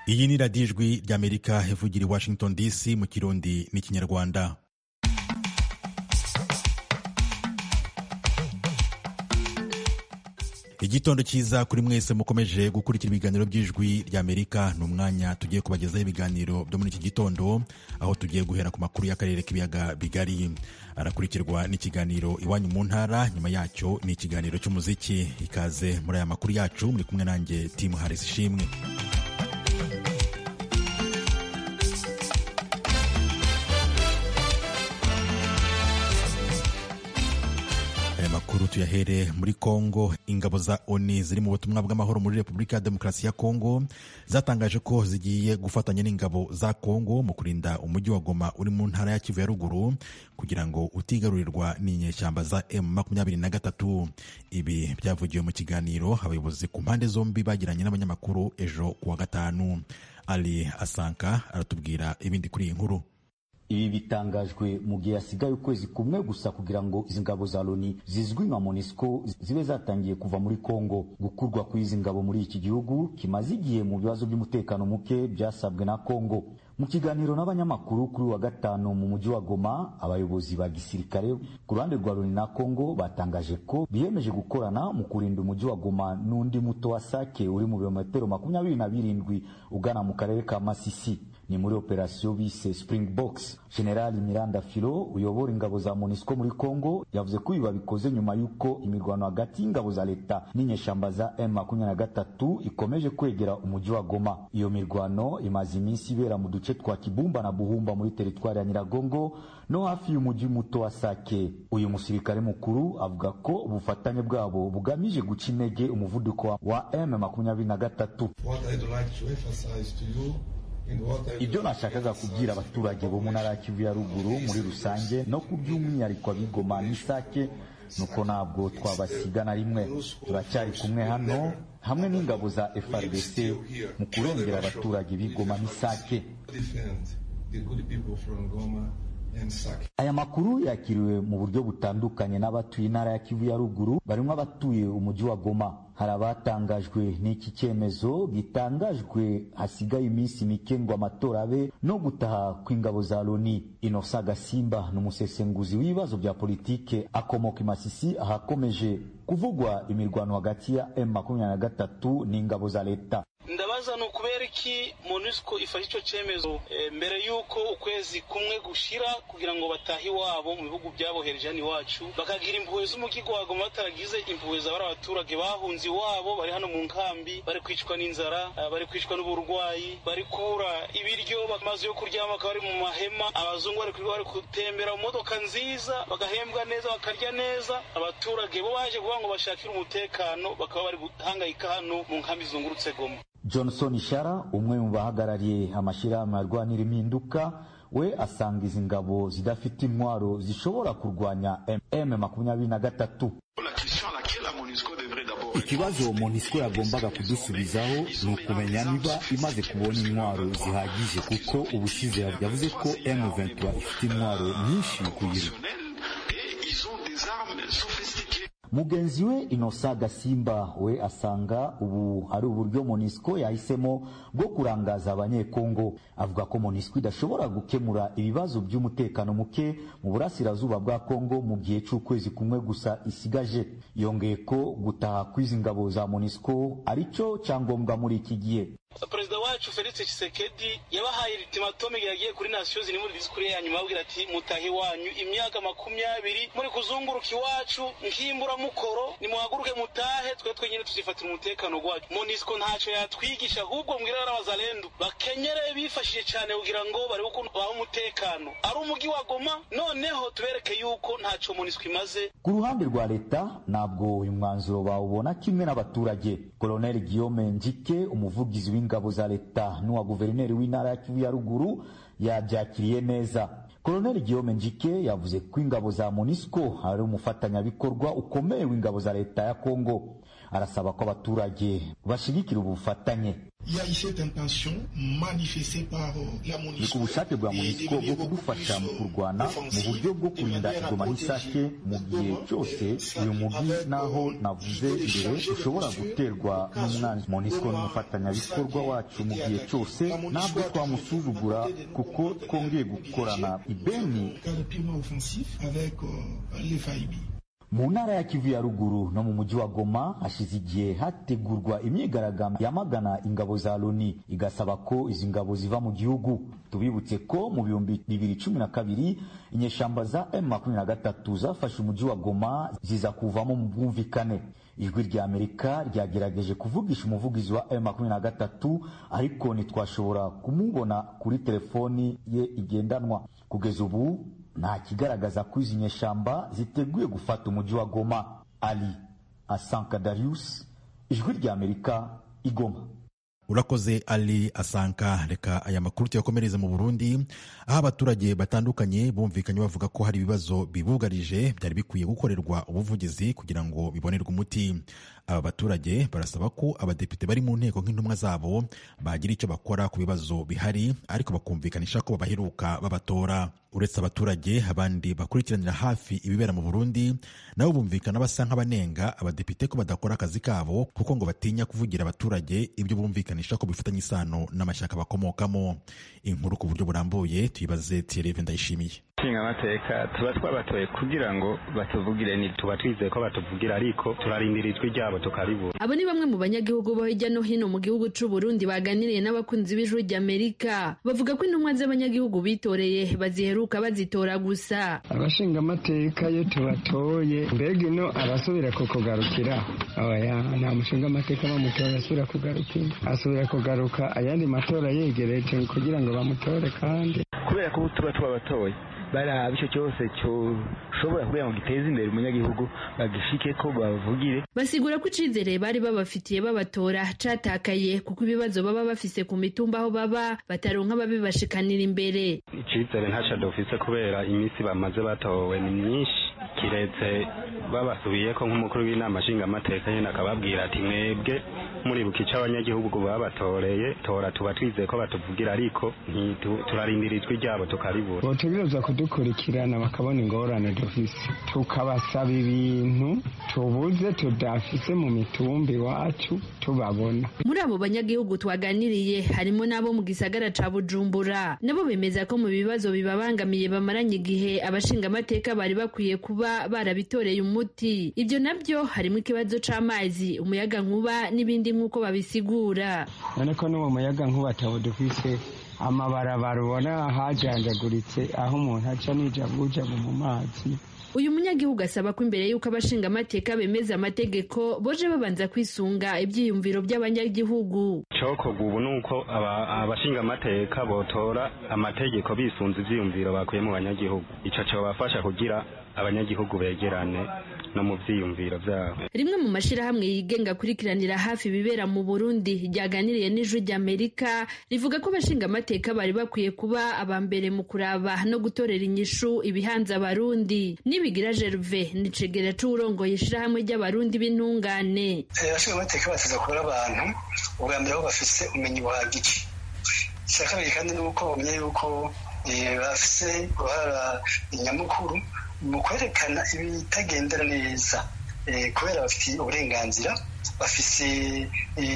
Iyi ni radiyo ijwi ry'Amerika ivugira i Washington DC mu Kirundi n'Ikinyarwanda. Igitondo cyiza kuri mwese mukomeje gukurikira ibiganiro by'ijwi ry'Amerika. Ni umwanya tugiye kubagezaho ibiganiro byo muri iki gitondo, aho tugiye guhera ku makuru y'akarere k'ibiyaga bigari, arakurikirwa n'ikiganiro iwanyu mu ntara. Nyuma yacyo ni ikiganiro cy'umuziki. Ikaze muri aya makuru yacu, muri kumwe nanjye Tim Harris Ishimwe. Makuru tuyahere muri Kongo. Ingabo za ONU ziri mu butumwa bw'amahoro muri Repubulika ya Demokarasi ya Kongo zatangaje ko zigiye gufatanya n'ingabo za Kongo mu kurinda umujyi wa Goma uri mu ntara ya Kivu ya ruguru kugira ngo utigarurirwa n'inyeshyamba za M23. Ibi byavugiwe mu kiganiro abayobozi ku mpande zombi bagiranye n'abanyamakuru ejo kuwa gatanu. Ali Asanka aratubwira ibindi kuri iyi nkuru. Ibi bitangajwe mu gihe hasigaye ukwezi kumwe gusa kugira ngo izi ngabo za Loni zizwi nka MONUSCO zibe zatangiye kuva muri Kongo. Gukurwa kw'izi ngabo muri iki gihugu kimaze igihe mu bibazo by'umutekano muke byasabwe na Kongo. Mu kiganiro n'abanyamakuru kuri wa gatanu mu mujyi wa Goma, abayobozi ba gisirikare ku ruhande rwa Loni na Kongo batangaje ko biyemeje gukorana mu kurinda umujyi wa Goma n'undi muto wa Sake uri mu birometero 27 ugana mu karere ka Masisi. Ni muri operasiyo bise Springboks. General Miranda Filo uyobora ingabo za MONUSCO muri Kongo yavuze ko ibi bikoze nyuma y'uko imirwano hagati y'ingabo za leta n'inyeshyamba za M23 ikomeje kwegera umujyi wa Goma. Iyo mirwano imaze iminsi ibera mu duce twa Kibumba na Buhumba muri teritwari ya Nyiragongo no hafi y'umujyi muto wa Sake. Uyu musirikare mukuru avuga ko ubufatanye bwabo bugamije guca intege umuvuduko wa M23. Ibyo nashakaga kubwira abaturage bo mu ntara ya Kivu ya ruguru muri rusange no ku by'umwihariko ab'Igoma n'Isake nuko ntabwo twabasiga na rimwe. Turacyari kumwe hano hamwe n'ingabo za FARDC mu kurengera abaturage b'Igoma n'Isake. Aya makuru yakiriwe mu buryo butandukanye n'abatuye intara ya Kivu ya ruguru barimo abatuye umujyi wa Goma. Hari abatangajwe n'iki cyemezo gitangajwe hasigaye iminsi mike ngo amatora abe no gutaha kw'ingabo za Loni. Innocent Gasimba n'umusesenguzi w'ibibazo bya politike akomoka i Masisi ahakomeje kuvugwa imirwano hagati ya M23 n'ingabo za leta. Ndabaza no kubera iki MONUSCO ifashe ico cyemezo mbere yuko ukwezi kumwe gushira kugira ngo batahi wabo mu bihugu byabohereje ni wacu bakagira impuhwe z'umujyi wa Goma bataragize impuhwe z'abari abaturage bahunzi wabo bari hano mu nkambi, bari kwicwa n'inzara, bari kwicwa n'uburwayi, bari kubura ibiryo, bamaze yo kuryama bakaba bari mu mahema, abazungu bari gutembera mu modoka nziza bagahembwa neza bakarya neza. Abaturage bo baje kuvuga ngo bashakire umutekano bakaba bari guhangayika hano mu nkambi zungurutse Goma. Johnson Ishara umwe mu bahagarariye amashirahamwe arwanira impinduka we asanga izi ngabo zidafite intwaro zishobora kurwanya M23. Ikibazo MONUSCO yagombaga kudusubizaho ni ukumenya niba imaze kubona intwaro zihagije, kuko ubushize yavuze ko M23 ifite intwaro nyinshi kuyiru. Mugenzi we Innocent Gasimba we asanga ubu ari uburyo MONUSCO yahisemo bwo kurangaza abanyekongo. Avuga ko MONUSCO idashobora gukemura ibibazo by'umutekano muke mu burasirazuba bwa Kongo mu gihe cy'ukwezi kumwe gusa isigaje. Yongeye ko gutaha kw'izi ngabo za MONUSCO aricyo cyangombwa muri iki gihe. Perezida wacu Felix Tshisekedi yabahaye ultimatum yagiye kuri Nations Unies muri disikuru ya nyuma abwira ati mutahi wanyu imyaka 20 muri kuzunguruka iwacu nkimbura mukoro nimuhaguruke mutahe twe twenyine tuzifatira umutekano gwacu. MONUSCO ntacyo yatwigisha ahubwo mbwira abazalendo bakenyere bifashije cyane kugira ngo bari ukuntu baho umutekano ari umujyi wa Goma, noneho tubereke yuko ntacyo MONUSCO imaze. Ku ruhande rwa leta nabwo uyu mwanzuro bawubona kimwe n'abaturage. Colonel Guillaume Njike umuvugizi w'ingabo za leta n'uwa guverineri w'intara ya Kivu ya ruguru yabyakiriye neza. Colonel Guillaume Njike yavuze ko ingabo za MONUSCO ari umufatanyabikorwa ukomeye w'ingabo za leta ya Kongo. Arasaba ko abaturage bashigikira ubufatanye. ni ku bushake bwa MONUSCO bwo kudufasha mu kurwana mu buryo bwo kurinda Goma n'Isake mu gihe cyose uyu mujyi naho navuze mbere ushobora guterwa n'umwanzi. MONUSCO n'umufatanyabikorwa wacu mu gihe cyose ntabwo twamusuzugura kuko twongeye gukorana ibeni. Mu ntara ya Kivu ya ruguru no mu mujyi wa Goma hashize igihe hategurwa imyigaragambyo yamagana ingabo za Loni igasaba ko izi ngabo ziva mu gihugu. Tubibutse ko mu 2012 inyeshamba za M23 zafashe umujyi wa Goma ziza kuvamo mu bwumvikane. Ijwi rya Amerika ryagerageje kuvugisha umuvugizi wa M23 ariko ntitwashobora kumubona kuri telefoni ye igendanwa. Kugeza ubu nta kigaragaza ko izi nyeshamba ziteguye gufata umujyi wa Goma. Ali Asanka Darius, Ijwi rya Amerika, Igoma. Urakoze Ali Asanka. Reka aya makuru tuyakomereze mu Burundi, aho abaturage batandukanye bumvikanye bavuga ko hari ibibazo bibugarije byari bikwiye gukorerwa ubuvugizi kugira ngo bibonerwe umuti. Aba baturage barasaba ko abadepite bari mu nteko nk'intumwa zabo bagira icyo bakora ku bibazo bihari, ariko bakumvikanisha ko babaheruka babatora. Uretse abaturage, abandi bakurikiranira hafi ibibera mu Burundi nabo bumvikana basa nk'abanenga abadepite ko badakora akazi kabo kuko ngo batinya kuvugira abaturage ibyo bumvikanisha ko bifitanye isano n'amashyaka bakomokamo. Inkuru ku buryo burambuye tuyibaze Thierry Ndayishimiye. Nshinga amateka tuba twabatoye kugira ngo batuvugire, ni tuba twizeye ko batuvugira, ariko turarindira ijwi ryabo tukaribura. Abo ni bamwe mu banyagihugu bo hirya no hino mu gihugu c'u Burundi baganiriye n'abakunzi b'Ijwi ry'Amerika. Bavuga ko intumwa z'abanyagihugu bitoreye baziheruka bazitora gusa. Abashinga amateka yo tubatoye mbega ino arasubira kukugarukira. Oya, nta mushinga amateka bamutora asubira kugarukira. Asubira kugaruka ayandi matora yegereje kugira ngo bamutore, kandi kubera ko tuba twabatoye bara bico cyose cyo shobora kugira ngo giteze imbere umunyagihugu bagishike ko bavugire. Basigura ko icizere bari babafitiye babatora catakaye kuko ibibazo baba bafise ku mitumba aho baba bataronka babibashikanira imbere. Icizere ntaca dofise kubera imisi bamaze batowe ni myinshi, kiretse babasubiye ko nk'umukuru w'inama nshinga amateka nyene akababwira ati mwebwe muri bukica abanyagihugu babatoreye tora tuba twizeye ko batuvugira, ariko turarindira ijwi ryabo tukaribura. Botegereza kudukurikirana bakabona ingorane dufise, tukabasaba ibintu tubuze tudafise mu mitumba iwacu tubabona. Muri abo banyagihugu twaganiriye harimo n'abo mu gisagara ca Bujumbura, nabo bemeza ko mu bibazo bibabangamiye bamaranye igihe abashinga amateka bari bakwiye kuba barabitoreye umuti. Ibyo nabyo harimo ikibazo c'amazi, umuyaga nkuba n'ibindi nk'uko babisigura. None ko n'uwo muyaga nkuba atabo dufise, amabarabara ubona hajanjaguritse aho umuntu aca nijabuja mu mazi. Uyu munyagihugu asaba ko imbere y'uko abashinga amateka bemeza amategeko boje babanza kwisunga ibyiyumviro by'abanyagihugu. Cokorwa ubu nuko abashinga amateka botora amategeko bisunze ivyiyumviro bakuye mu banyagihugu. Ico cyo bafasha kugira abanyagihugu begerane no mu vyiyumviro vyabo. Rimwe mu mashirahamwe yigenga kurikiranira hafi bibera mu Burundi ryaganiriye n'Ijwi ry'Amerika rivuga ko abashinga amateka bari bakwiye kuba abambere mu kuraba no gutorera inyishu ibihanza abarundi. Nibigira Gervais ni cegera c'urongoye ishirahamwe ry'abarundi b'intungane. Abashinga amateka bataza kubura abantu ubwa mbere aho bafise umenyi buhagije. Icyakabiri kandi nuko bamenye yuko bafise uruhara nyamukuru mu kwerekana ibitagendera neza, kubera bafite uburenganzira, bafise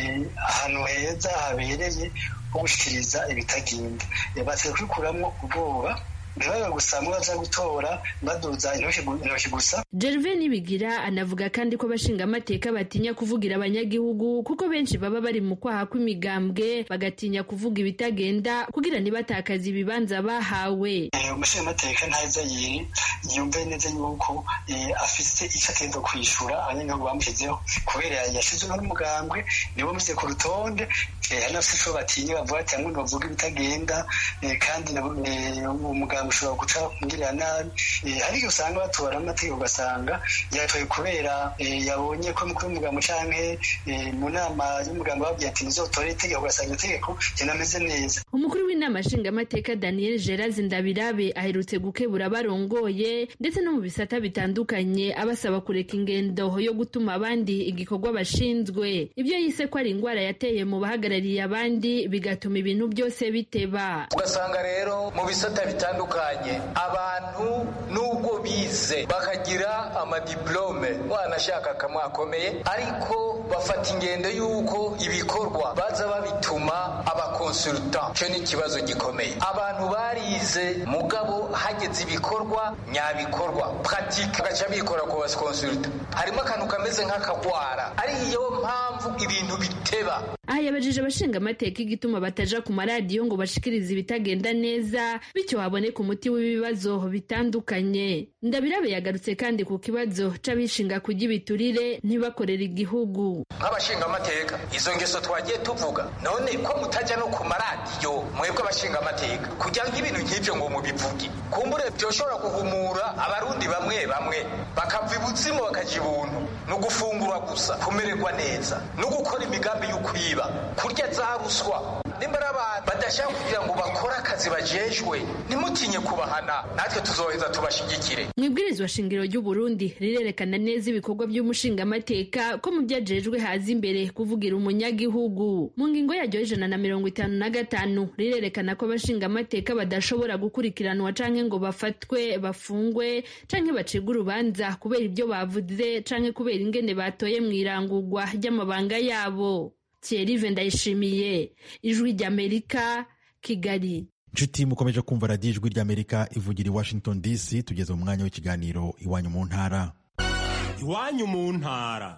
ahantu heza habereye ho gushikiriza ibitagenda. Batse kwikuramwo ubwoba, ntibabe gusa mubaza gutora baduza intoki gusa. Gervais Nibigira anavuga kandi ko abashinga amateka batinya kuvugira abanyagihugu kuko benshi baba bari mu kwaha kw'imigambwe bagatinya kuvuga ibitagenda kugira ntibatakaze ibibanza bahawe. Umushinga amateka ntaza yumve neza yuko afise icyo atenda kwishura abanyagihugu bamushyizeho kubera yashizweho n'umugambwe nibo muze ku rutonde, anafise ico batinya bavuga ati ngo bavuga ibitagenda kandi umugambwe umugambi ushobora guca kungirira nabi. Hari igihe usanga batora amategeko ugasanga yatoye kubera yabonye ko umukuru w'umugambi canke mu nama y'umugambi babwiye ati nizotore itegeko, ugasanga itegeko rinameze neza. Umukuru w'inama nshingamateka Daniel Gerard Ndabirabe aherutse gukebura abarongoye ndetse no mu bisata bitandukanye abasaba kureka ingendo yo gutuma abandi igikorwa bashinzwe. Ibyo yise ko ari ingwara yateye mu bahagarariye abandi bigatuma ibintu byose biteba. Ugasanga rero mu bisata bitandukanye abantu nubwo bize bakagira amadiplome wanashaka kamwe akomeye, ariko bafata ingendo y'uko ibikorwa baza babituma abakonsultant. Cyo ni ikibazo gikomeye. Abantu barize mugabo hageze ibikorwa nyabikorwa pratique gacha bikora ku bakonsultant, harimo akantu kameze nk'akagwara, ari iyo mpamvu ibintu biteba. Aha yabajije abashinga amateka igituma bataja ku maradiyo ngo bashikirize ibitagenda neza, bityo haboneka umuti w'ibibazo bitandukanye. Ndabirabe yagarutse kandi ku kibazo c'abishinga kurya ibiturire ntibakorera igihugu. Nk'abashinga amateka izo ngeso twagiye tuvuga, none ko mutajya no ku maradiyo mwebwe abashinga amateka kugira ngo ibintu nk'ibyo ngo mubivuge, kumbure byoshobora guhumura abarundi bamwe bamwe bakava ibuzimu bakaja ibuntu, no gufungura gusa, kumererwa neza, no gukora imigambi y'ukwiba, kurya za ruswa. Nimbara abantu badashaka kugira ngo bakore akazi bajejwe, nimutinye kubahana, natwe tuzoheza tubashigikire. Mwibwirizwa shingiro ry'u Burundi rirerekana neza ibikorwa by'umushinga amateka ko mu byajejwe haza imbere kuvugira umunyagihugu. Mu ngingo yaryo 155 rirerekana ko abashinga amateka badashobora gukurikiranwa canke ngo bafatwe, bafungwe canke bacibwe urubanza kubera ibyo bavuze canke kubera ingene batoye mwirangurwa ry'amabanga yabo. Thierry Vendayishimiye, Ijwi ry'Amerika, Kigali. Nshuti mukomeje kumva radiyo Ijwi ry'Amerika ivugira i Washington DC. Tugeze mu mwanya w'ikiganiro Iwanyu mu ntara. Iwanyu mu ntara.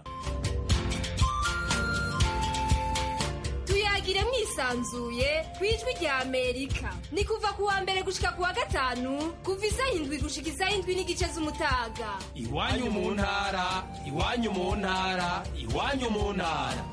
Tuyagire mwisanzuye ku Ijwi ry'Amerika. Ni kuva ku wa mbere gushika ku wa gatanu, kuva isaha 7 gushika isaha 7 n'igice z'umutaga. Iwanyu mu ntara, iwanyu mu ntara, iwanyu mu ntara.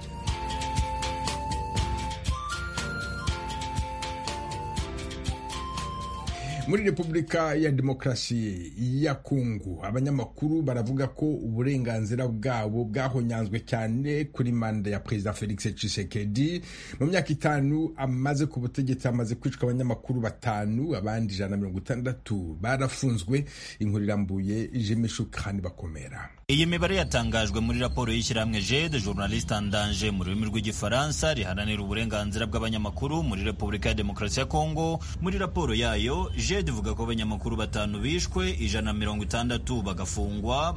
Muri Repubulika ya Demokarasi ya Kongo abanyamakuru baravuga ko uburenganzira bwabo bwahonyanzwe cyane kuri manda ya Perezida Felix Tshisekedi. Mu myaka 5 amaze ku butegetsi amaze kwicwa abanyamakuru 5, abandi 160 barafunzwe. Inkuru irambuye Jemishu kandi bakomera. Iyi mibare yatangajwe muri raporo y'ishyirahamwe JED Journaliste en Danger mu rurimi rw'igifaransa riharanira uburenganzira bw'abanyamakuru muri Repubulika ya Demokarasi ya Kongo. Muri raporo yayo JED ivuga ko abanyamakuru 5 bishwe, 160 bagafungwa,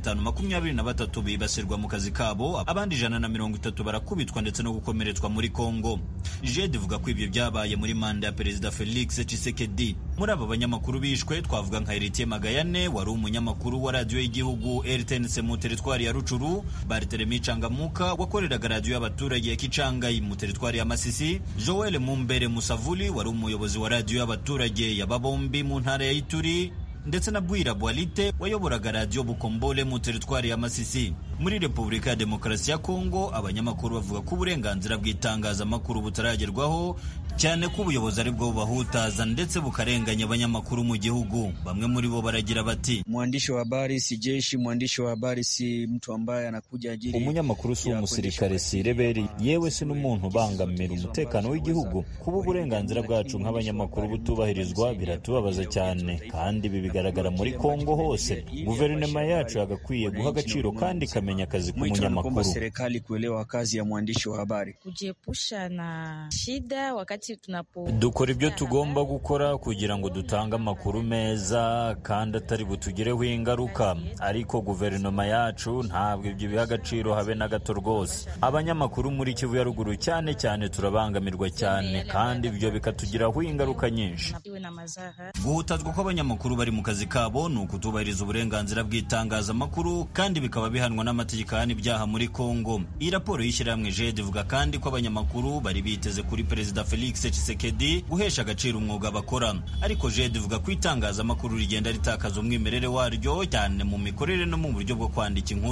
523 bibasirwa mu kazi kabo, abandi 130 barakubitwa ndetse no gukomeretswa muri Kongo. JED ivuga ko ibyo byabaye muri manda ya Perezida Felix Tshisekedi. Muri abo banyamakuru bishwe twavuga nka Heritier Magayane wari umunyamakuru wa radio y'igihugu RTNC mu teritwari ya Rucuru, Barthelemy Changamuka wakoreraga radio y'abaturage ya Kichangayi mu teritwari ya Masisi, Joel Mumbere Musavuli wari umuyobozi wa radio y'abaturage ya Babombi mu ntara ya Ituri, ndetse na Bwira Bwalite wayoboraga radio Bukombole mu teritwari ya Masisi. Muri Repubulika ya Demokarasi ya Kongo abanyamakuru bavuga ko uburenganzira bw'itangazamakuru butaragerwaho, cyane ko ubuyobozi ari bwo bahutaza ndetse bukarenganya abanyamakuru mu gihugu. Bamwe muri bo baragira bati, mwandishi wa habari si jeshi, mwandishi wa habari si mtu ambaye anakuja ajili. Umunyamakuru si umusirikare, si reberi, yewe si n'umuntu bangamira umutekano w'igihugu. Kuba uburenganzira bwacu nk'abanyamakuru butubahirizwa biratubabaza cyane, kandi ibi bigaragara muri Kongo hose. Guverinoma yacu yagakwiye guha agaciro kandi kamenya kazi k'umunyamakuru. Serikali kuelewa kazi ya mwandishi wa habari. Kujiepusha na shida wakati dukora ibyo tugomba gukora kugira ngo dutange amakuru meza kandi atari butugireho ingaruka, ariko guverinoma yacu ntabwo ibyo biha agaciro habe na gato rwose. Abanyamakuru muri Kivu ya Ruguru cyane cyane turabangamirwa cyane, kandi ibyo bikatugiraho ingaruka nyinshi. Guhutazwa kw'abanyamakuru bari mu kazi kabo ni ukutubahiriza uburenganzira bw'itangazamakuru, kandi bikaba bihanwa n'amategeko ahana ibyaha muri Kongo. Iyi raporo y'ishyirahamwe JED ivuga kandi ko abanyamakuru bari biteze kuri Perezida Felix Tshisekedi guhesha agaciro umwuga bakora, ariko JED ivuga ko itangazamakuru rigenda ritakaza umwimerere waryo cyane mu mikorere no mu buryo bwo kwandika inkuru.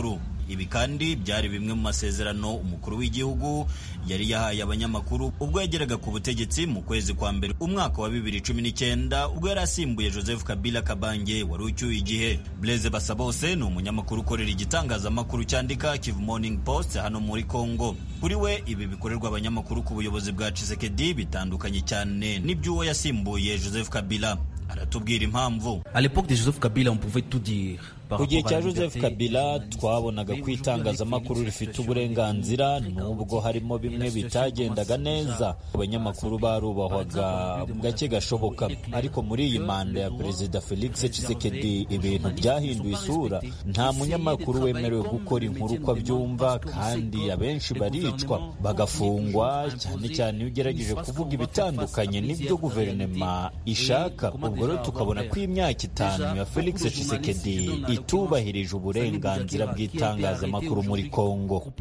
Ibi kandi byari bimwe mu masezerano umukuru w'igihugu yari yahaye abanyamakuru ubwo yageraga ku butegetsi mu kwezi kwa mbere umwaka wa 2019 ubwo yari asimbuye Joseph Kabila Kabange wari ucyuye igihe. Blaise Basabose ni umunyamakuru ukorera igitangazamakuru cyandika Kivu Morning Post hano muri Kongo. Kuri we ibi bikorerwa abanyamakuru ku buyobozi bwa Tshisekedi bitandukanye cyane n'iby'uwo yasimbuye Joseph Kabila. Aratubwira impamvu. À l'époque de Joseph Kabila on pouvait tout dire. Ku gihe cya Joseph Kabila twabonaga ko itangazamakuru rifite uburenganzira nubwo harimo bimwe bitagendaga neza. Abanyamakuru barubahwaga gake gashoboka, ariko muri iyi manda ya Perezida Felix Tshisekedi ibintu byahinduye isura. Nta munyamakuru wemerewe gukora inkuru uko abyumva, kandi abenshi baricwa bagafungwa, cyane cyane iyo ugerageje kuvuga ibitandukanye n'ibyo guverinoma ishaka. Ubwo rero tukabona ko imyaka 5 ya Felix Tshisekedi itubahirije uburenganzira bw'itangazamakuru muri Kongo.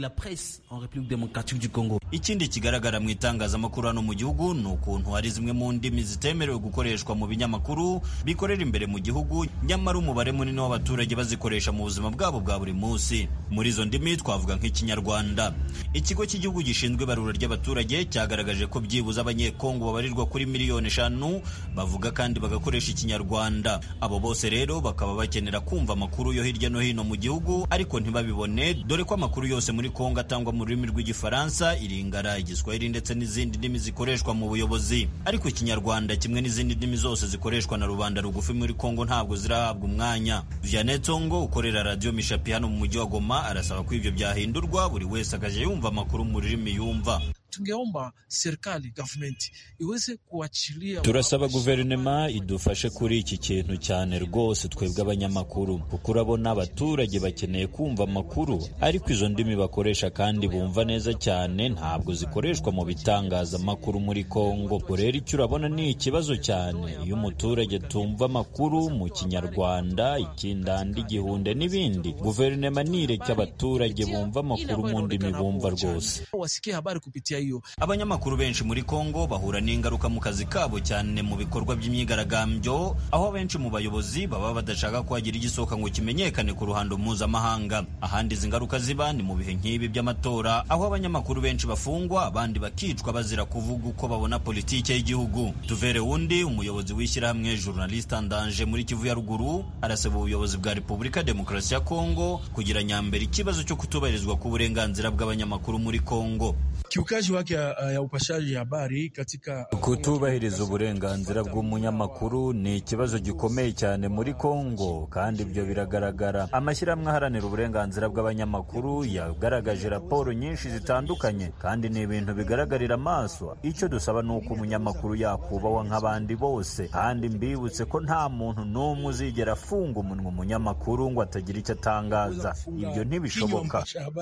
Ikindi kigaragara mu itangazamakuru hano mu gihugu ni ukuntu hari zimwe mu ndimi zitemerewe gukoreshwa mu binyamakuru bikorera imbere mu gihugu, nyamara umubare munini w'abaturage bazikoresha mu buzima bwabo bwa buri munsi. Muri izo ndimi twavuga nk'Ikinyarwanda. Ikigo cy'igihugu gishinzwe ibarura ry'abaturage cyagaragaje ko byibuze abanyekongo babarirwa kuri 5 miliyoni bavuga kandi bagakoresha Ikinyarwanda. Abo bose rero bakaba bakenera kumva amakuru yo hirya no hino mu gihugu, ariko ntibabibone, dore ko amakuru yose muri Kongo atangwa mu rurimi rw'Igifaransa, Iringara, Igiswahili ndetse n'izindi ndimi zikoreshwa mu buyobozi. Ariko Ikinyarwanda kimwe n'izindi ndimi zose zikoreshwa na rubanda rugufi muri Kongo ntabwo zirahabwa umwanya. Vianney Tsongo ukorera Radio Mishapi hano mu mujyi wa Goma arasaba ko ibyo byahindurwa, buri wese akaje yumva amakuru mu rurimi yumva. Tungeomba serikali government iweze kuachilia. Turasaba guverinoma idufashe kuri iki kintu cyane rwose twebwe abanyamakuru, kuko urabona abaturage bakeneye kumva amakuru, ariko izo ndimi bakoresha kandi bumva neza cyane ntabwo zikoreshwa mu bitangazamakuru muri Kongo. Rero icyo urabona ni ikibazo cyane iyo umuturage tumva amakuru mu Kinyarwanda, Ikindandi, Igihunde n'ibindi. Guverinoma nireke abaturage bumva amakuru mu ndimi bumva rwose. Wasikie habari kupitia hiyo. Abanyamakuru benshi muri Kongo bahura n'ingaruka mu kazi kabo cyane mu bikorwa by'imyigaragambyo, aho benshi mu bayobozi baba badashaka ko hagira igisohoka ngo kimenyekane ku ruhando mpuzamahanga. Ahandi izi ngaruka ziba ni mu bihe nk'ibi by'amatora, aho abanyamakuru benshi bafungwa abandi bakicwa bazira kuvuga uko babona politike y'igihugu. Tuvere Wundi umuyobozi w'ishyirahamwe Journaliste en Danger muri Kivu ya Ruguru arasaba ubuyobozi bwa Repubulika Demokarasi ya Kongo kugira nyambere ikibazo cyo kutubahirizwa ku burenganzira bw'abanyamakuru muri Kongo. Kiukaji wake ya upashaji habari katika kutubahiriza uburenganzira bw'umunyamakuru ni ikibazo gikomeye cyane muri Kongo, kandi ibyo biragaragara. Amashyirahamwe aharanira uburenganzira bw'abanyamakuru yagaragaje raporo nyinshi zitandukanye, kandi ni ibintu bigaragarira amaso. Icyo dusaba ni uko umunyamakuru yakubahwa nk'abandi bose, kandi mbibutse ko nta muntu n'umwe uzigera afunga umunwa umunyamakuru ngo atagira icyo atangaza. Ibyo ntibishoboka.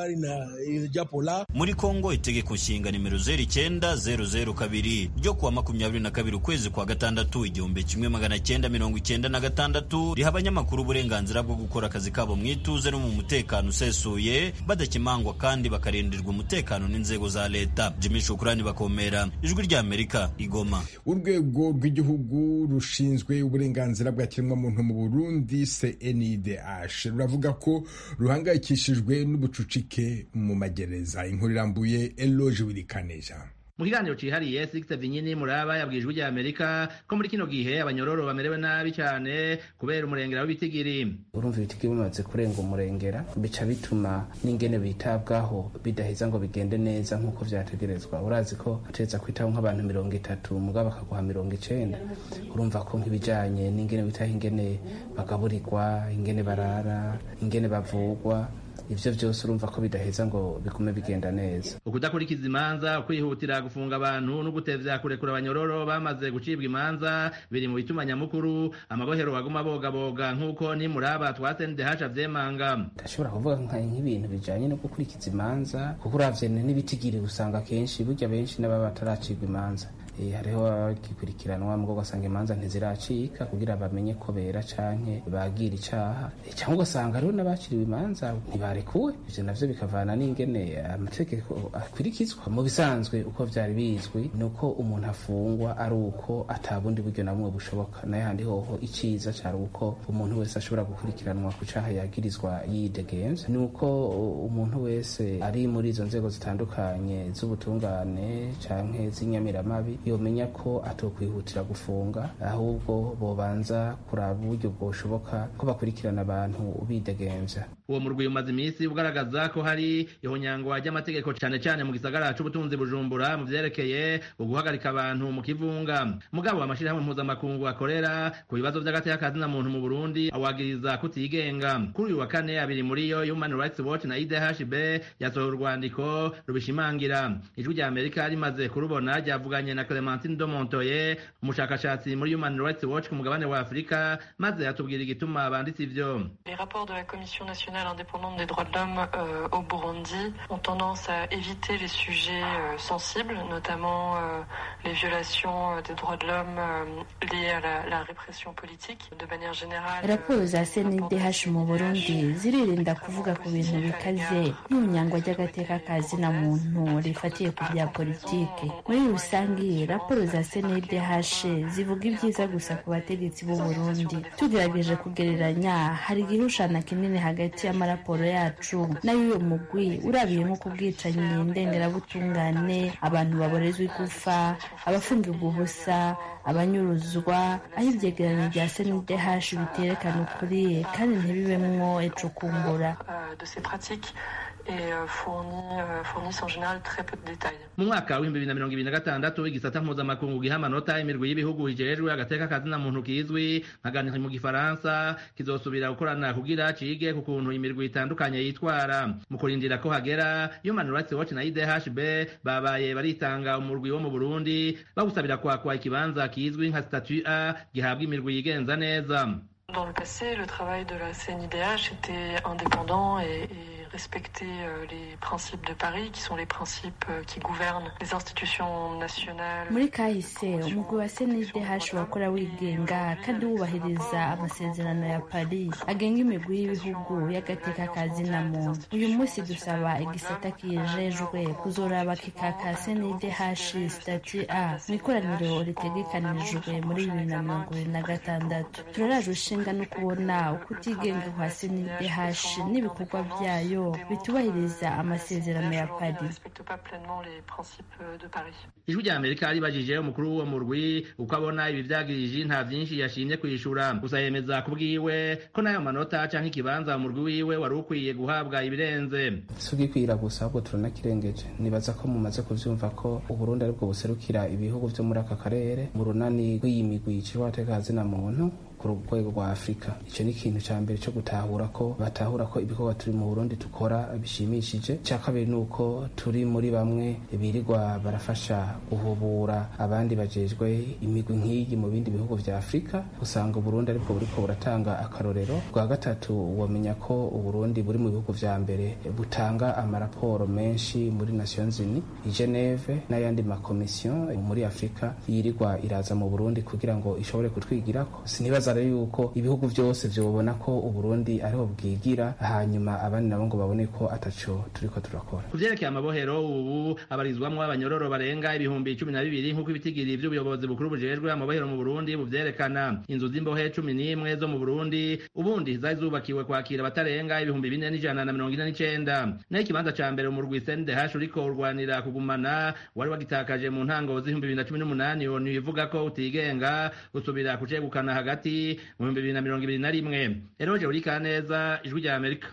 Muri Kongo itegeko nshinga nimero 0902 ryo kuwa 22 ukwezi kwa gatandatu 1996 riha abanyamakuru uburenganzira bwo gukora akazi kabo mu ituze no mu mutekano usesuye, badakimangwa kandi bakarindirwa umutekano n'inzego za leta. Jimmy Shukrani Bakomera, Ijwi rya Amerika, Igoma. Urwego rw'igihugu rushinzwe uburenganzira bwa kiremwamuntu mu Burundi CNIDH ruravuga ko ruhangayikishijwe n'ubucucike mu magereza. Inkuru irambuye Eloge Wilikaneza. Mu kiganiro cihariye Sixte Vinyini Muraba yabwijwe rya Amerika ko muri kino gihe abanyororo bamerewe nabi cyane kubera umurengera w'ibitigiri. Urumva ibitigiri bimaze kurenga umurengera, bica bituma n'ingene bitabwaho bidaheza ngo bigende neza nk'uko vyategerezwa. Urazi ko ateza kwitaho nk'abantu 30 mugabo akaguha 90. Urumva ko nk'ibijanye n'ingene bitaho ingene bagaburirwa, ingene barara, ingene bavugwa, ivyo byose urumva ko bidaheza ngo bikume bigenda neza. Ukudakurikiza imanza, kwihutira gufunga abantu no gutevya kurekura abanyororo bamaze gucibwa imanza biri mu bituma nyamukuru amabohero baguma bogaboga nk'uko ni Muraba twatende vyemanga. Ndashobora kuvuga nk'ibintu bijanye no gukurikiza imanza, kuko uravye n'ibitigira usanga kenshi burya benshi n'ababa bataracibwa imanza hariho abagikurikiranwa mugo ugasanga imanza ntiziracika kugira bamenye ko bera canke bagira icaha cyangwa ugasanga hariho n'abakiriwe imanza ntibarekuwe. Ivyo navyo bikavana n'ingene amategeko akurikizwa. Mu bisanzwe uko vyari bizwi nuko umuntu afungwa ari uko atabundi buryo namwe bushoboka, n'ayandi hoho iciza cari uko umuntu wese ashobora gukurikiranwa ku caha yagirizwa yidegenza, nuko umuntu wese ari muri izo nzego zitandukanye z'ubutungane canke z'inyamiramabi yomenya ko atokwihutira gufunga, ahubwo bobanza kuraba uburyo bwoshoboka ko bakurikirana abantu bidegenza. Uwo murwi umaze imisi ugaragaza ko hari ihonyangwa ry'amategeko cane cane mu gisagara c'ubutunzi Bujumbura mu vyerekeye uguhagarika abantu mu kivunga. Mugabo amashirahamwe mpuzamakungu akorera ku bibazo vy'agateka na muntu mu Burundi awagiriza kutigenga. Kuri uyu wa kane abiri muri yo Human Rights Watch na IDHB yasohoye urwandiko rubishimangira. Ijwi rya Amerika rimaze kurubona ryavuganye na Clementine Domontoye, umushakashatsi muri Human Rights Watch ku mugabane wa Afrika, maze yatubwira igituma banditse ivyo. Les rapports de la Commission nationale indépendante des droits de l'homme au Burundi ont tendance à éviter les sujets sensibles, notamment les violations des droits de l'homme liées à la répression politique. De manière générale, raporo za CNDH mu Burundi ziririnda kuvuga ku bintu bikaze nk'inyangwa ry'agateka kazina muntu rifatiye ku bya politike. Muri rusangi raporo za CNDH zivuga ibyiza gusa ku bategetsi b'u Burundi. Tugerageje kugereranya, hari igihushana kinini hagati y'amaraporo yacu n'ay'uyo mugwi urabiye nko kubwicanyi ndengerabutungane, abantu baborezwa igufa, abafungirwa ubusa, abanyuruzwa, aho ivyegeranyo vya CNDH biterekana ukuri kandi ntibibemwo icukumbura. Et fournissent en général très peu de détails. Mu mwaka wa 2026 igisata mpuzamakungu giha amanota imirwi y'ibihugu ijejwe agateka kazina muntu kizwi nkaganira mu gifaransa kizosubira gukorana kugira cige ku kuntu imirwi itandukanye yitwara. Mu kurindira ko hagera Human Rights Watch na IDHB babaye baritanga umurwi wo mu Burundi bagusabira kwakwa ikibanza kizwi nka statut A gihabwa imirwi yigenza neza. Dans le passé, le travail de la CNIDH était indépendant et respecter les principes de Paris, qui sont les principes qui gouvernent les institutions nationales. Muri kahise umugwi wa CNDH wakora wigenga kandi wubahiriza amasezerano ya Paris agenga imigwi y'ibihugu y'agateka kazina muntu. Uyu munsi dusaba igisata kijejwe kuzoraba kikaka CNDH statut A mu ikoraniro ritegekanijwe muri 2026. Turaraje ushinga no kubona ukutigenga kwa CNDH n'ibikorwa byayo bitubahiriza amasezerano ya Paris. Ijwi rya Amerika ribajije umukuru w'uwo murwi uko abona ibi vyagirije nta vyinshi yashimye kwishura, gusa yemeza kubwiwe ko nayo manota canke ikibanza umurwi wiwe wari ukwiye guhabwa ibirenze. Sugikwira gusa ahubwo turanakirengeje. Nibaza ko mumaze kuvyumva ko Uburundi aribwo buserukira ibihugu vyo muri aka karere mu runani rw'imigwi yicirwa agateka kazina muntu ku rwego rwa Afrika. Ico ni ikintu ca mbere cyo gutahura ko batahura ko ibikorwa turi mu Burundi tukora bishimishije. Ca kabiri nuko turi muri bamwe birirwa barafasha guhubura abandi bajejwe imigwi nk'iyi mu bindi bihugu vya Afrika, usanga Burundi ariko buriko buratanga akarorero. Bwa gatatu wamenya ko Burundi buri mu bihugu vya mbere butanga amaraporo menshi muri Nations Unies, i Geneve n'ayandi makomisiyo muri Afrika yirirwa iraza mu Burundi kugira ngo ishobore kutwigirako. Sinibaza yuko ibihugu vyose vyobona ko Uburundi ariho bwigira, hanyuma abandi nabo ngo babone ko ataco turiko turakora. Kuvyerekeye amabohero ubu abarizwamwo abanyororo barenga ibihumbi 12 nk'uko ibitigiri vy'ubuyobozi bukuru bujejwe amabohero mu Burundi buvyerekana. Inzu z'imbohe 11 zo mu Burundi ubundi zari zubakiwe kwakira batarenga ibihumbi 4149. Naho ikibanza ca mbere mu rwi CNDH uriko urwanira kugumana wari wagitakaje mu ntango z'ibihumbi 2018, onu ivuga ko utigenga usubira kucegukana hagati mu 2021. Eroje Urikaneza, Ijwi rya Amerika.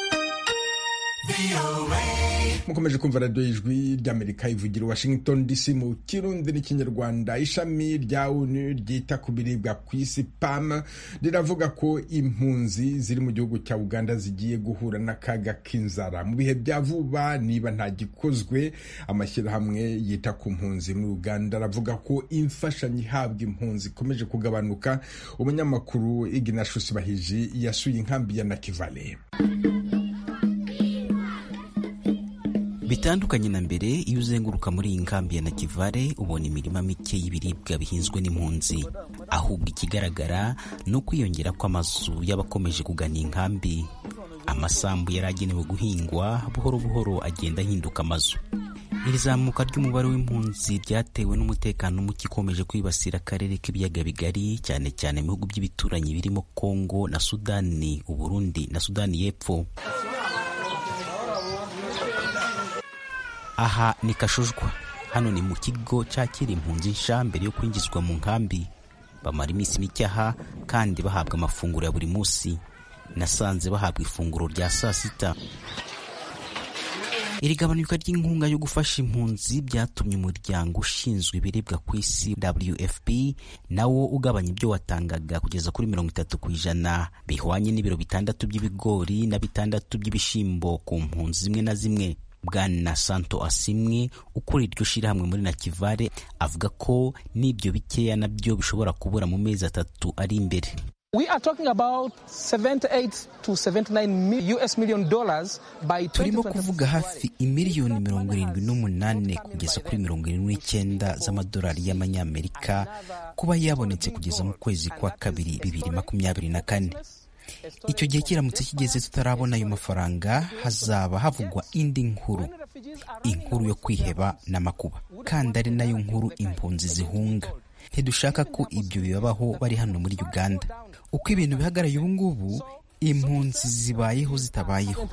mukomeje kumva radio y'Ijwi ry'Amerika ivugira Washington DC mu Kirundi n'Ikinyarwanda. Ishami rya ONU ryita ku biribwa kw'isi PAM riravuga ko impunzi ziri mu gihugu cya Uganda zigiye guhura n'akaga k'inzara mu bihe bya vuba niba nta gikozwe. Amashyirahamwe yita ku mpunzi muri Uganda aravuga ko imfashanyo ihabwa impunzi ikomeje kugabanuka. Umunyamakuru Ignatius Bahiji yasuye inkambi ya Nakivale. Bitandukanye na mbere, iyo uzenguruka muri iyi nkambi ya Nakivale ubona imirima mike y'ibiribwa bihinzwe n'impunzi. Ahubwo ikigaragara ni ukwiyongera kw'amazu y'abakomeje kugana inkambi. Amasambu yari agenewe guhingwa buhoro buhoro agenda ahinduka amazu. Iri zamuka ry'umubare w'impunzi ryatewe n'umutekano muke ukomeje kwibasira akarere k'ibiyaga bigari, cyane cyane mu bihugu by'ibituranyi birimo Kongo na Sudani, Uburundi na Sudani y'Epfo. Aha ni Kashujwa. Hano ni mu kigo cyakira impunzi nsha mbere yo kwinjizwa mu nkambi. Bamara iminsi mike aha kandi bahabwa amafunguro ya buri munsi. Nasanze bahabwa ifunguro rya saa sita. Iri gabanuka ry'inkunga yo gufasha impunzi byatumye umuryango ushinzwe ibiribwa ku isi WFP nawo ugabanya ibyo watangaga kugeza kuri 30%, bihwanye n'ibiro 6 by'ibigori na 6 by'ibishimbo ku mpunzi zimwe na zimwe. Bwana Santo Asimwe ukora iryo shirahamwe muri Nakivale avuga ko n'ibyo bikeya nabyo bishobora kubura mu mezi 3 ari imbere. We are talking about 78 to 79 US million dollars by 2027. Turimo kuvuga hafi imiliyoni 78 kugeza kuri 79 z'amadolari y'amanyamerika kuba yabonetse kugeza mu kwezi kwa kabiri 2024. Icyo gihe kiramutse kigeze tutarabona ayo mafaranga, hazaba havugwa indi nkuru yo kwiheba n'amakuba, kandi ari nayo nkuru impunzi zihunga. Ntidushaka ko ibyo bibabaho bari hano muri Uganda. Uko ibintu bihagaraye ubu ngubu, impunzi zibayeho zitabayeho.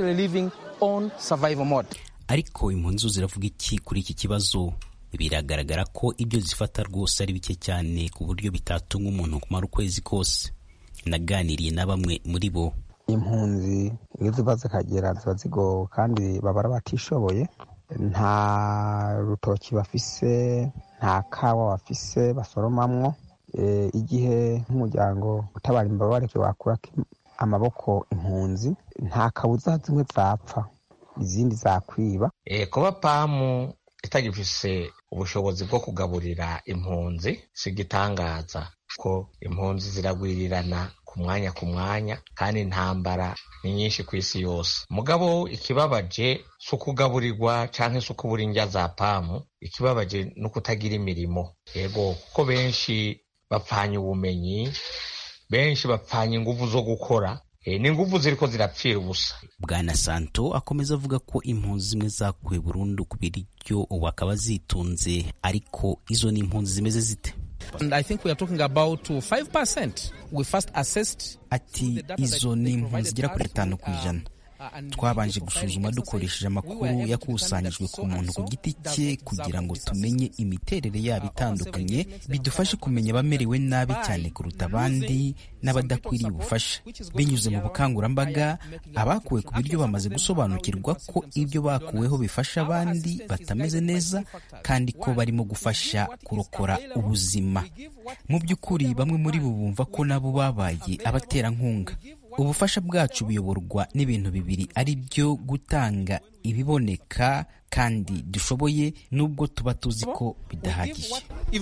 Ariko impunzi ziravuga iki kuri iki kibazo? Biragaragara ko ibyo zifata rwose ari bike cyane ku buryo bitatunga umuntu kumara ukwezi kose. Naganiriye na bamwe muri bo. Impunzi iyo ziba zikagera ziba zigowe kandi babara batishoboye. Nta rutoki bafise, nta kawa bafise basoromamwo. Igihe nk'umuryango utabara imbabare wakura amaboko impunzi, nta kabuza zimwe zapfa izindi zakwiba. Kuba pamu itagifise ubushobozi bwo kugaburira impunzi sigitangaza ko impunzi ziragwirirana ku mwanya kandi intambara ni nyinshi ku isi yose. Mugabo ikibabaje si ukugaburirwa canke si ukubura indya za pamu, ikibabaje no kutagira imirimo. Yego kuko benshi bapfanye ubumenyi, benshi bapfanye inguvu zo gukora, n'inguvu ziriko zirapfira ubusa. Bwana Santo akomeza avuga ko impunzi zimwe zakuwe burundu ku biryo ubu akaba zitunze, ariko izo ni impunzi zimeze zite? And I think we are talking about 5%. We first assessed. Ati izo ni impunzi zigera kuri 5%. Twabanje gusuzuma dukoresheje amakuru yakusanyijwe ku muntu ku giti cye kugira ngo tumenye imiterere yabo itandukanye, bidufashe kumenya abamerewe nabi cyane kuruta abandi n'abadakwiriye ubufasha. Binyuze mu bukangurambaga, abakuwe ku biryo bamaze gusobanukirwa ko ibyo bakuweho bifasha abandi batameze neza kandi ko barimo gufasha kurokora ubuzima. Mu by'ukuri bamwe muri bo bumva ko nabo babaye abaterankunga. Ubufasha bwacu buyoborwa n'ibintu bibiri, ari byo gutanga ibiboneka kandi dushoboye nubwo tuba tuzi ko bidahagije.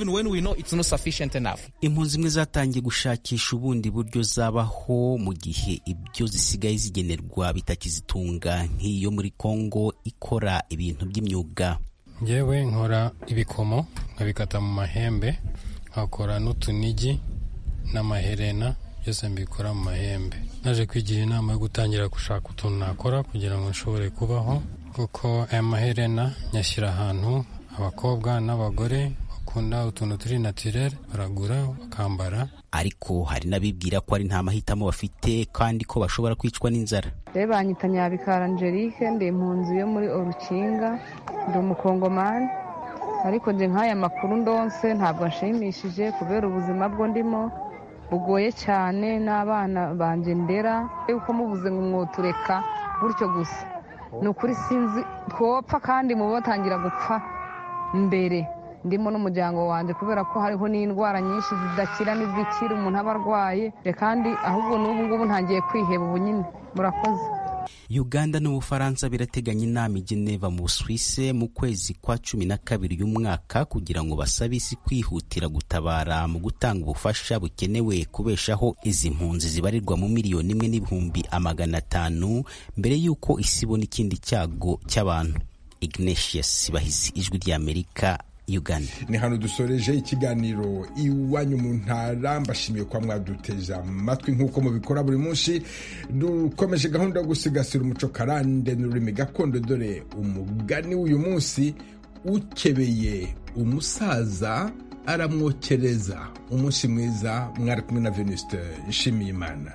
Impunzi zimwe zatangiye gushakisha ubundi buryo zabaho mu gihe ibyo zisigaye zigenerwa bitakizitunga, nk'iyo muri Kongo ikora ibintu by'imyuga. Njyewe nkora ibikomo nkabikata mu mahembe, nkakora n'utunigi n'amaherena, byose mbikora mu mahembe. Naje kwigira inama yo gutangira gushaka utuntu nakora kugira ngo nshobore kubaho, kuko aya maherena nyashyira ahantu abakobwa n'abagore bakunda utuntu turi naturel baragura bakambara. Ariko hari n'abibwira ko ari nta mahitamo bafite kandi ko bashobora kwicwa n'inzara. Banyita Nyabikara Angelique, ndi impunzi yo muri Orukinga, ndi umukongomani, ariko nje nk'aya makuru ndonse ntabwo nshimishije kubera ubuzima bwo ndimo bugoye cyane, n'abana banje ndera. Yuko mubuze ngo mwotureka gutyo gusa, ni ukuri sinzi twopfa kandi mubo batangira gupfa mbere. Ndimo n'umuryango wanjye kubera ko hariho n'indwara nyinshi zidakira n'izikira umuntu aba arwaye, kandi ahubwo n'ubu ngubu ntangiye kwiheba ubu nyine. Murakoze. Uganda n'Ubufaransa birateganya inama i Geneva mu Busuwisi mu kwezi kwa 12 y'umwaka kugira ngo basabe isi kwihutira gutabara mu gutanga ubufasha bukenewe kubeshaho izi mpunzi zibarirwa mu 1,500,000 mbere y'uko isi ibona ikindi cyago cy'abantu. Ignatius Bahizi, Ijwi ry'Amerika, Uganda. Ni hano dusoreje ikiganiro Iwanyu mu Ntara. Mbashimiye kwa mwaduteza amatwi nk'uko mubikora buri munsi. Dukomeje gahunda yo gusigasira umuco karande n'ururimi gakondo. Dore umugani w'uyu munsi: ukebeye umusaza aramwokereza. Umunsi mwiza. Mwari kumwe na Venuste Nshimiyimana.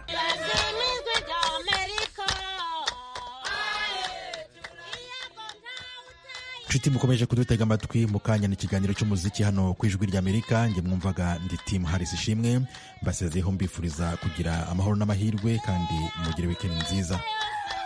Nshuti mukomeje kudutega amatwi mu kanya n'ikiganiro cy'umuziki hano ku Ijwi ry'Amerika. Njye mwumvaga ndi Tim Harris Ishimwe, mbasezeho mbifuriza kugira amahoro n'amahirwe kandi mugire weekend nziza.